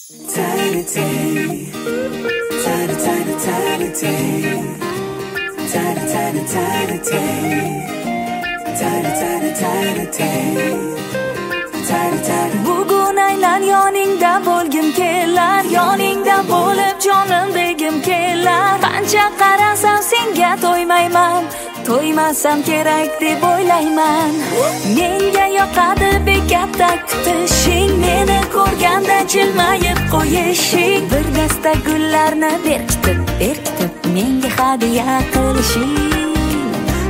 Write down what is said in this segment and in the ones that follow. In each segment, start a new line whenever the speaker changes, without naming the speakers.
Tiny day, tiny, tiny, tiny day, tiny, tiny, tiny day, tiny, tiny, tiny day, tiny, tiny.
Bugun aynan yoningda bo'lgim kelar, yoningda bo'lib jonim degim kelar. Qancha qarasam senga to'ymayman, to'ymasam kerak deb o'ylayman. Menga yoqadi bekatta kutishing, meni ko'rganda jilmayib qo'yishing, bir dasta gullarni berkitib menga hadya qilishing.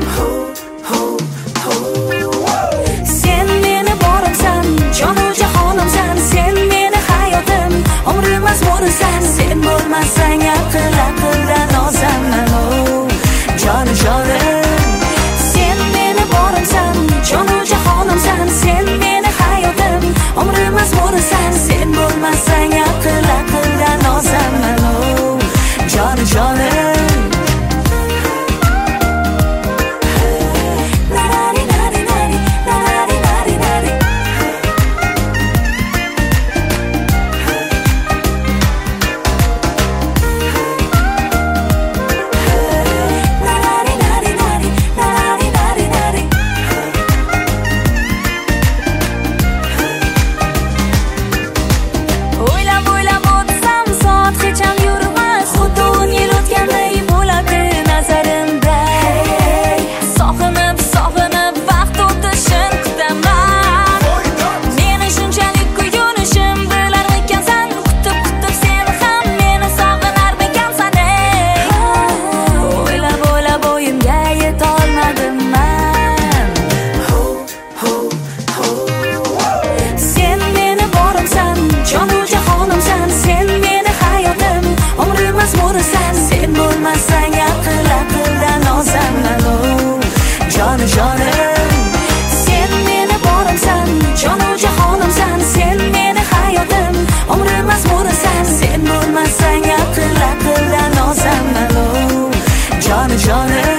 Sen meni borimsan, jonu jahonimsan, sen meni hayotim, umrim mazmurisan. Sen bo'lmasang aql-aqldan ozaman, joni jonim. Sen meni borimsan, jonu jahonimsan, sen meni hayotim, umrim mazmurisan. Sen bo'lmasang aql-aqldan ozaman, joni jonim. Sen bo'lmasang aql-aqldan ozaman, joni jonim. Sen meni borimsan, jonu jahonimsan, sen meni hayotim, umrim mazmurisan. Sen bo'lmasang aql-aqldan ozaman, joni jonim.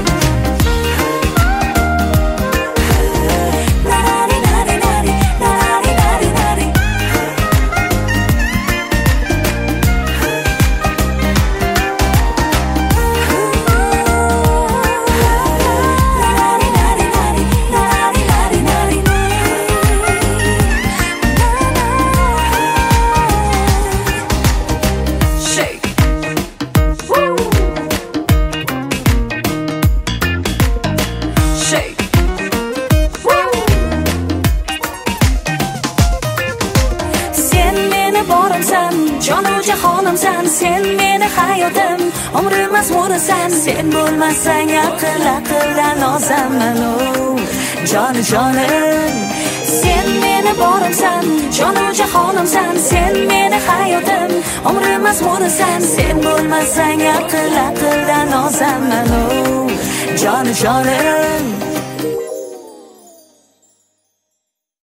Jonu jahonimsan, sen meni hayotim, umrim mazmurisan. Sen bo'lmasang aql-aqldan ozaman, joni jonim. Sen meni borimsan, jonu jahonimsan, sen meni hayotim, umrim mazmurisan. Sen bo'lmasang aql-aqldan ozaman, joni jonim.